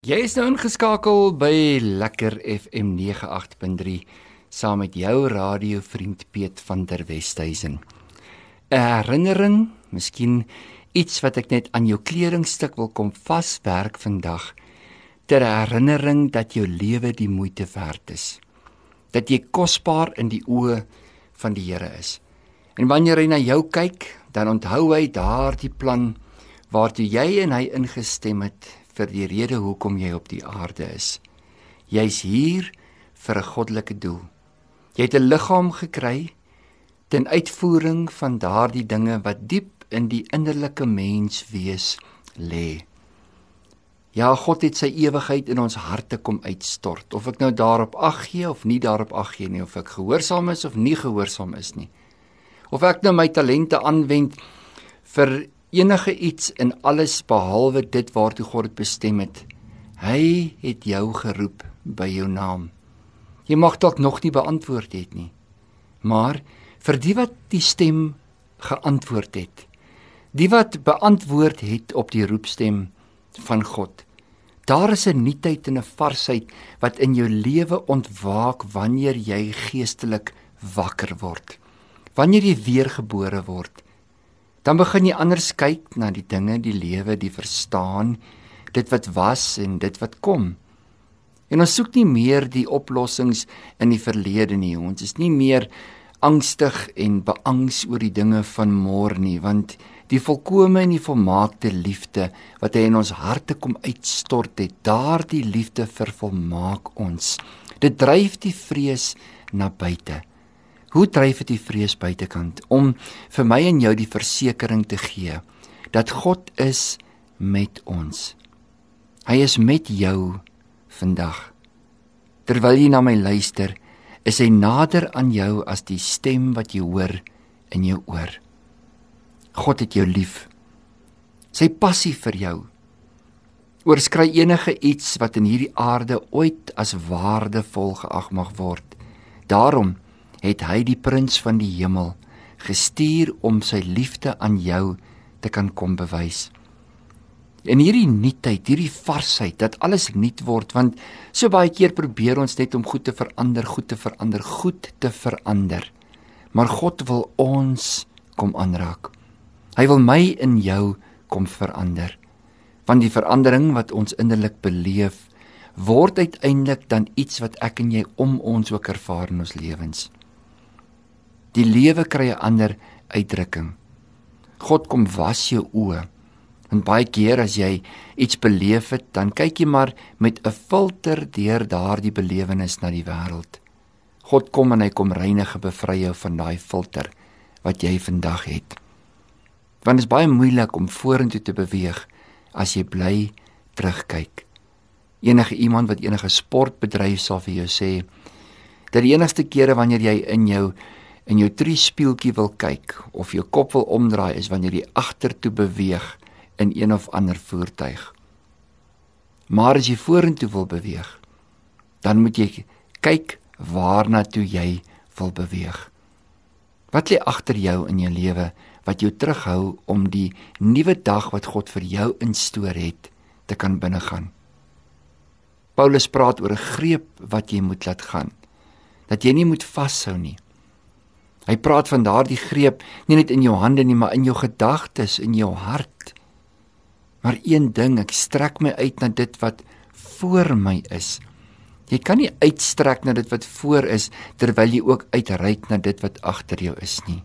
Jy is nou ingeskakel by Lekker FM 98.3 saam met jou radiovriend Piet van der Westhuizen. 'n Herinnering, miskien iets wat ek net aan jou kledingstuk wil kom vaswerk vandag, ter herinnering dat jou lewe die moeite werd is. Dat jy kosbaar in die oë van die Here is. En wanneer hy na jou kyk, dan onthou hy daardie plan waartoe jy en hy ingestem het vir die rede hoekom jy op die aarde is. Jy's hier vir 'n goddelike doel. Jy het 'n liggaam gekry ten uitvoering van daardie dinge wat diep in die innerlike menswees lê. Ja, God het sy ewigheid in ons harte kom uitstort. Of ek nou daarop ag gee of nie daarop ag gee nie, of ek gehoorsaam is of nie gehoorsaam is nie. Of ek nou my talente aanwend vir enige iets en alles behalwe dit waartoe God het bestem het. Hy het jou geroep by jou naam. Jy mag dalk nog nie beantwoord het nie, maar vir die wat die stem geantwoord het, die wat beantwoord het op die roepstem van God, daar is 'n nuutheid en 'n varsheid wat in jou lewe ontwaak wanneer jy geestelik wakker word. Wanneer jy weergebore word, dan begin jy anders kyk na die dinge, die lewe, die verstaan, dit wat was en dit wat kom. En ons soek nie meer die oplossings in die verlede nie. Ons is nie meer angstig en beangs oor die dinge van môre nie, want die volkome en die volmaakte liefde wat hy in ons harte kom uitstort het, daardie liefde vervolmaak ons. Dit dryf die vrees na buite. Hoe dryf dit die vrees buitekant? Om vir my en jou die versekering te gee dat God is met ons. Hy is met jou vandag. Terwyl jy na my luister, is hy nader aan jou as die stem wat jy hoor in jou oor. God het jou lief. Sy passie vir jou oorskry enige iets wat in hierdie aarde ooit as waardevol geag mag word. Daarom het hy die prins van die hemel gestuur om sy liefde aan jou te kan kom bewys. En hierdie nuutheid, hierdie varsheid, dat alles nuut word, want so baie keer probeer ons net om goed te verander. Maar God wil ons kom aanraak. Hy wil my en jou kom verander. Want die verandering wat ons innerlik beleef, word uiteindelik dan iets wat ek en jy om ons ook ervaar in ons lewens. Die lewe kry 'n ander uitdrukking. God kom was jou oë. En baie keer as jy iets beleef het, dan kyk jy maar met 'n filter deur daardie belewenis na die wêreld. God kom en hy kom reinig en bevry jou van daai filter wat jy vandag het. Want dit is baie moeilik om vorentoe te beweeg as jy bly terugkyk. Enige iemand wat enige sport bedryf sal vir jou sê dat die enigste kere wanneer jy in jou triespieeltjie wil kyk of jou kop wil omdraai is wanneer jy agtertoe beweeg in een of ander voertuig. Maar as jy vorentoe wil beweeg, dan moet jy kyk waarna toe jy wil beweeg. Wat lê agter jou in jou lewe wat jou terughou om die nuwe dag wat God vir jou instoor het te kan binnegaan? Paulus praat oor 'n greep wat jy moet laat gaan, dat jy nie moet vashou nie. Hy praat van daardie greep nie net in jou hande nie, maar in jou gedagtes, in jou hart. Maar een ding, ek strek my uit na dit wat voor my is. Jy kan nie uitstrek na dit wat voor is, terwyl jy ook uitreik na dit wat agter jou is nie.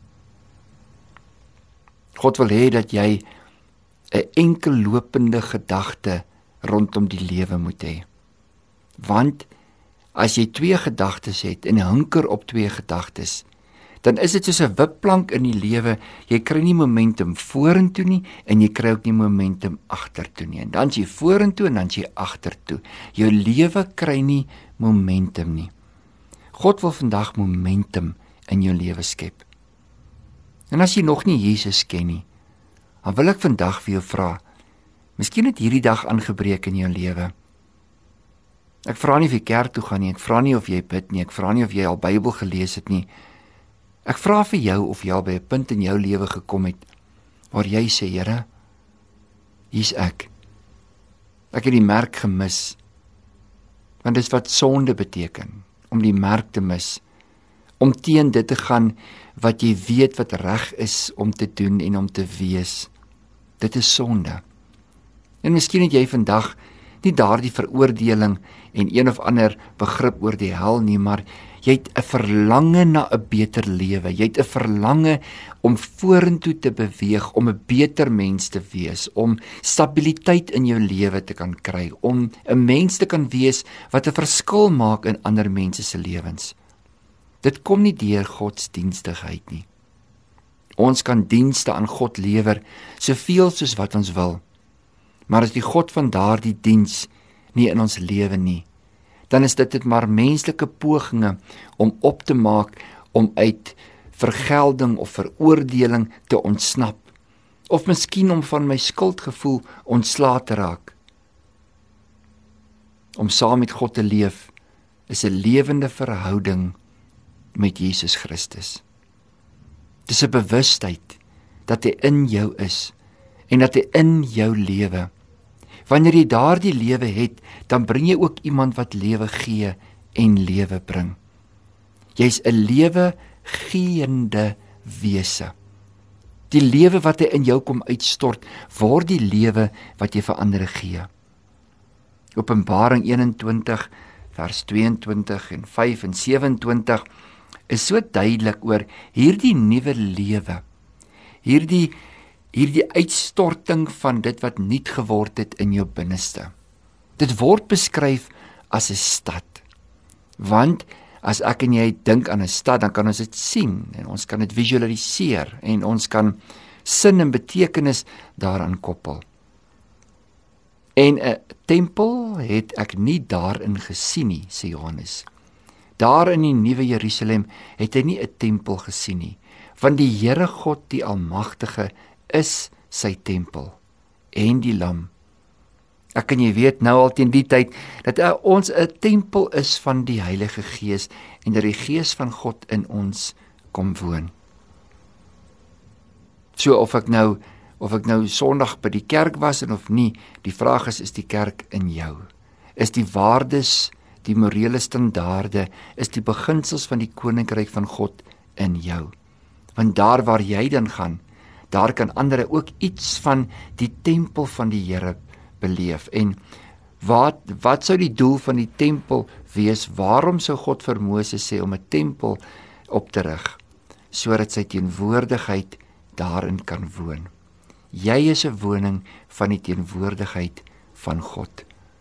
God wil hê dat jy 'n enkellopende gedagte rondom die lewe moet hê. Want as jy twee gedagtes het en hinker op twee gedagtes, dan is dit soos 'n wipplank in die lewe. Jy kry nie momentum vorentoe nie en jy kry ook nie momentum agtertoe nie. En dan is jy vorentoe en dan is jy agtertoe. Jou lewe kry nie momentum nie. God wil vandag momentum in jou lewe skep. En as jy nog nie Jesus ken nie, dan wil ek vandag vir jou vra, miskien het hierdie dag aangebreek in jou lewe. Ek vra nie of jy kerk toe gaan nie, ek vra nie of jy bid nie, ek vra nie of jy al Bybel gelees het nie. Ek vra vir jou of jy al by 'n punt in jou lewe gekom het waar jy sê, Here, hier's ek. Ek het die merk gemis, want dis wat sonde beteken, om die merk te mis, om teen dit te gaan wat jy weet wat reg is om te doen en om te wees. Dit is sonde. En miskien het jy vandag nie daardie veroordeling en een of ander begrip oor die hel nie, maar jy het 'n verlange na 'n beter lewe. Jy het 'n verlange om vorentoe te beweeg, om 'n beter mens te wees, om stabiliteit in jou lewe te kan kry, om 'n mens te kan wees wat 'n verskil maak in ander mense se lewens. Dit kom nie deur godsdienstigheid nie. Ons kan dienste aan God lewer, soveel soos wat ons wil. Maar as die God van daardie diens nie in ons lewe nie, dan is dit maar menslike pogings om op te maak, om uit vergelding of veroordeling te ontsnap, of miskien om van my skuldgevoel ontslae te raak. Om saam met God te leef, is 'n lewende verhouding met Jesus Christus. Dis 'n bewustheid dat hy in jou is en dat hy in jou lewe. Wanneer jy daardie lewe het, dan bring jy ook iemand wat lewe gee en lewe bring. Jy's 'n lewe geende wese. Die lewe wat hy in jou kom uitstort, word die lewe wat jy vir ander gee. Openbaring 21 vers 22 en 5 en 27 is so duidelik oor hierdie nuwe lewe. Hierdie uitstorting van dit wat nuut geword het in jou binneste. Dit word beskryf as 'n stad. Want as ek en jy dink aan 'n stad, dan kan ons dit sien en ons kan dit visualiseer en ons kan sin en betekenis daaraan koppel. En 'n tempel het ek nie daarin gesien nie, sê Johannes. Daar in die Nuwe Jerusalem het hy nie 'n tempel gesien nie, want die Here God, die Almagtige, is sy tempel en die lam. Ek en jy weet nou al teen die tyd dat ons 'n tempel is van die Heilige Gees en dat die Gees van God in ons kom woon. So of ek nou Sondag by die kerk was en of nie, die vraag is die kerk in jou? Is die waardes, die morele standaarde, is die beginsels van die koninkryk van God in jou? Want daar waar jy dan gaan, daar kan ander ook iets van die tempel van die Here beleef. En wat sou die doel van die tempel wees? Waarom sou God vir Moses sê om 'n tempel op te rig? Sodat sy teenwoordigheid daarin kan woon. Jy is 'n woning van die teenwoordigheid van God.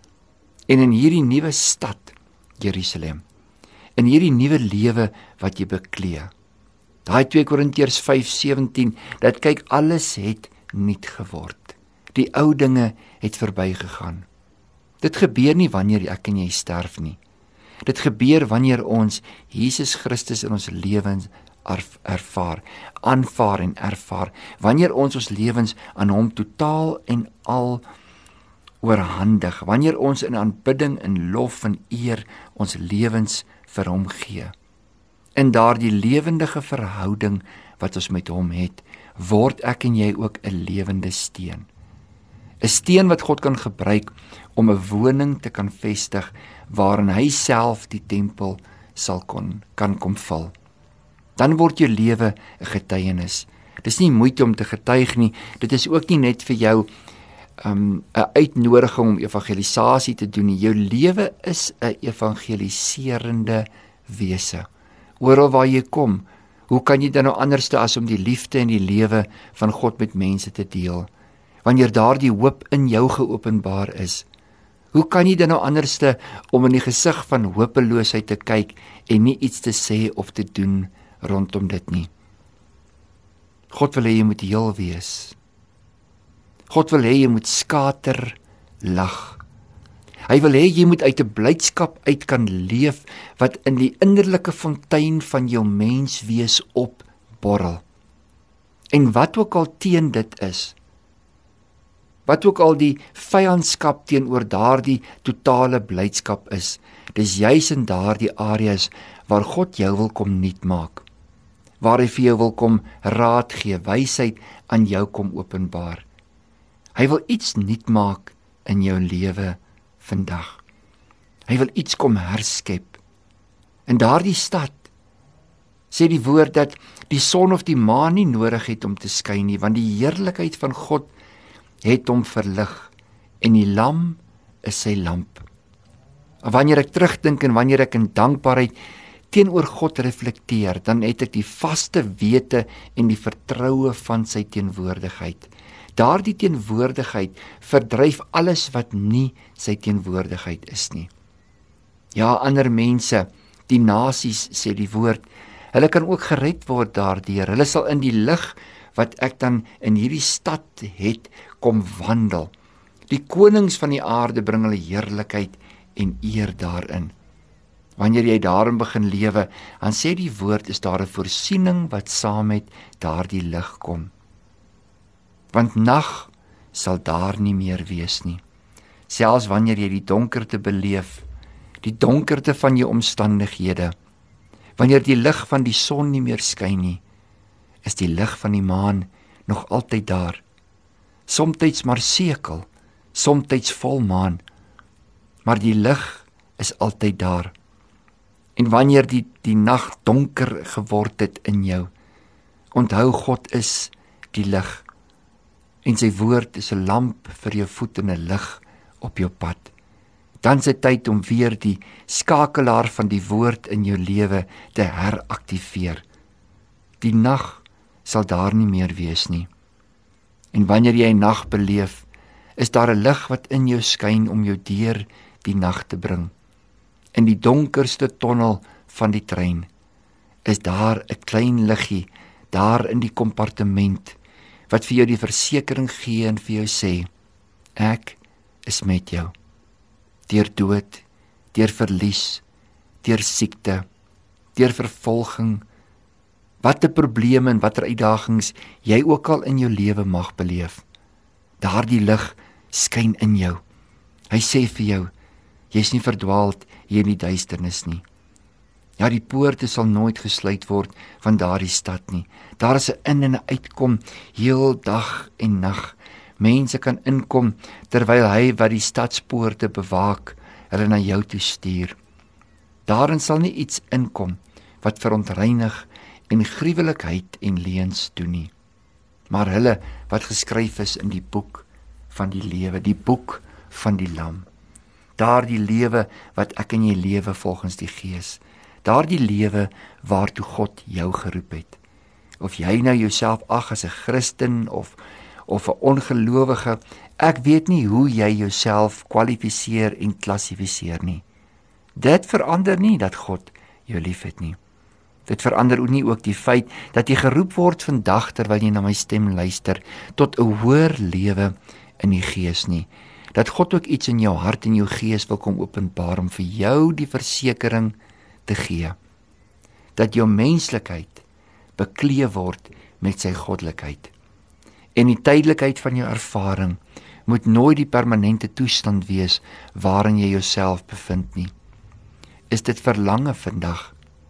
En in hierdie nuwe stad, Jerusalem, in hierdie nuwe lewe wat jy beklee, daai 2 Korintiërs 5:17, dat kyk, alles het nuut geword. Die ou dinge het verbygegaan. Dit gebeur nie wanneer ek en jy sterf nie. Dit gebeur wanneer ons Jesus Christus in ons lewens aanvaar en ervaar. Wanneer ons lewens aan hom totaal en al oorhandig. Wanneer ons in aanbidding en lof en eer ons lewens vir hom gee. In daardie lewendige verhouding wat ons met hom het, word ek en jy ook 'n lewende steen. 'n Steen wat God kan gebruik om 'n woning te kan vestig waarin hy self die tempel kan kom vul. Dan word jou lewe 'n getuienis. Dis nie moeite om te getuig nie. Dit is ook nie net vir jou 'n uitnodiging om evangelisasie te doen nie. Jou lewe is 'n evangeliserende wese. Oral waar jy kom, hoe kan jy dan nou anderste as om die liefde en die lewe van God met mense te deel? Wanneer daardie hoop in jou geopenbaar is, hoe kan jy dan nou anderste om in die gesig van hopeloosheid te kyk en nie iets te sê of te doen rondom dit nie? God wil hê jy moet heel wees. God wil hê jy moet skater lag. Hy wil hê jy moet uit 'n blydskap uit kan leef wat in die innerlike fontein van jou menswees opborrel. En wat ook al teen dit is, wat ook al die vyandskap teenoor daardie totale blydskap is, dis juis in daardie areas waar God jou wil kom nuut maak, waar hy vir jou wil kom raad gee, wysheid aan jou kom openbaar. Hy wil iets nuut maak in jou lewe vandag. Hy wil iets kom herskep. In daardie stad sê die woord dat die son of die maan nie nodig het om te skyn nie, want die heerlikheid van God het hom verlig en die lam is sy lamp. Wanneer ek terugdink en wanneer ek in dankbaarheid teenoor God reflekteer, dan het ek die vaste wete en die vertroue van sy teenwoordigheid. Daardie teenwoordigheid verdryf alles wat nie sy teenwoordigheid is nie. Ja, ander mense, die nasies, sê die woord, hulle kan ook gered word daardeur. Hulle sal in die lig wat ek dan in hierdie stad het, kom wandel. Die konings van die aarde bring hulle heerlikheid en eer daarin. Wanneer jy daarin begin lewe, dan sê die woord, is daar 'n voorsiening wat saam met daardie lig kom. Want nag sal daar nie meer wees nie. Selfs wanneer jy die donkerte beleef, die donkerte van jou omstandighede, wanneer die lig van die son nie meer skyn nie, is die lig van die maan nog altyd daar. Somtyds maar sekel, somtyds volmaan, maar die lig is altyd daar. En wanneer die nag donker geword het in jou, onthou God is die lig, en sy woord is 'n lamp vir jou voet en 'n lig op jou pad. Dan is dit tyd om weer die skakelaar van die woord in jou lewe te heraktiveer. Die nag sal daar nie meer wees nie. En wanneer jy 'n nag beleef, is daar 'n lig wat in jou skyn om jou deur die nag te bring. In die donkerste tonnel van die trein is daar 'n klein liggie, daar in die kompartement, wat vir jou die versekering gee en vir jou sê, ek is met jou. Deur dood, deur verlies, deur siekte, deur vervolging, watter probleme en watter uitdagings jy ook al in jou lewe mag beleef. Daardie lig skyn in jou. Hy sê vir jou, jy's nie verdwaald hier in die duisternis nie. Ja, die poorte sal nooit gesluit word van daardie stad nie. Daar is 'n in en 'n uitkom heel dag en nag. Mense kan inkom terwyl hy wat die stadspoorte bewaak, hulle na jou toe stuur. Daarin sal nie iets inkom wat verontreinig en gruwelikheid en leuns doen nie. Maar hulle wat geskryf is in die boek van die lewe, die boek van die lam. Daardie lewe wat ek in jy lewe volgens die Gees. Daardie lewe waartoe God jou geroep het. Of jy nou jouself ag as 'n Christen of 'n ongelowige, ek weet nie hoe jy jouself kwalifiseer en klassifiseer nie. Dit verander nie dat God jou liefhet nie. Dit verander ook nie ook die feit dat jy geroep word vandag terwyl jy na my stem luister tot 'n hoër lewe in die Gees nie. Dat God ook iets in jou hart en jou gees wil kom openbaar om vir jou die versekering te gee. Dat jou menslikheid bekleed word met sy goddelikheid. En die tydelikheid van jou ervaring moet nooit die permanente toestand wees waarin jy jouself bevind nie. Is dit verlange vandag?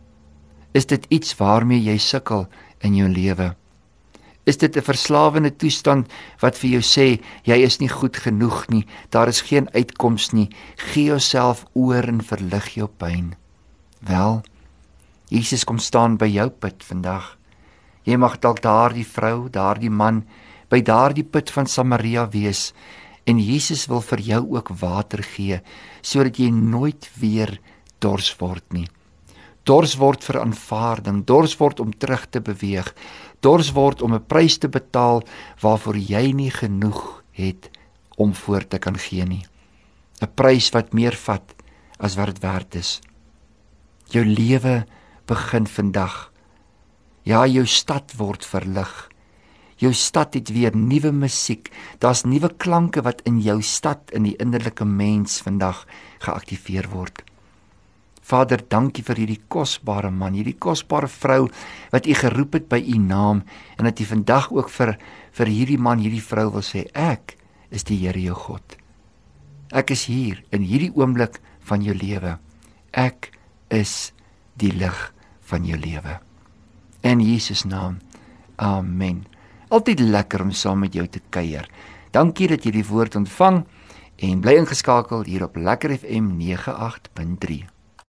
Is dit iets waarmee jy sukkel in jou lewe? Is dit 'n verslawende toestand wat vir jou sê, jy is nie goed genoeg nie, daar is geen uitkoms nie, gee jouself oor en verlig jou pyn. Wel, Jesus kom staan by jou put vandag. Jy mag dalk daardie vrou, daardie man, by daardie put van Samaria wees, en Jesus wil vir jou ook water gee, sodat jy nooit weer dors word nie. Dors word vir aanvaarding, dors word om terug te beweeg, dors word om 'n prys te betaal waarvoor jy nie genoeg het om voor te kan gee nie. 'n Prys wat meer vat as wat dit werd is. Jou lewe begin vandag. Ja, jou stad word verlig. Jou stad het weer nuwe musiek. Daar's nuwe klanke wat in jou stad, in die innerlike mens vandag geaktiveer word. Vader, dankie vir hierdie kosbare man, hierdie kosbare vrou wat u geroep het by u naam en dat u vandag ook vir hierdie man, hierdie vrou wil sê, ek is die Here jou God. Ek is hier in hierdie oomblik van jou lewe. Ek is die lig van jou lewe. In Jesus naam. Amen. Altyd lekker om saam met jou te kuier. Dankie dat jy die woord ontvang En bly ingeskakel hier op Lekker FM 98.3.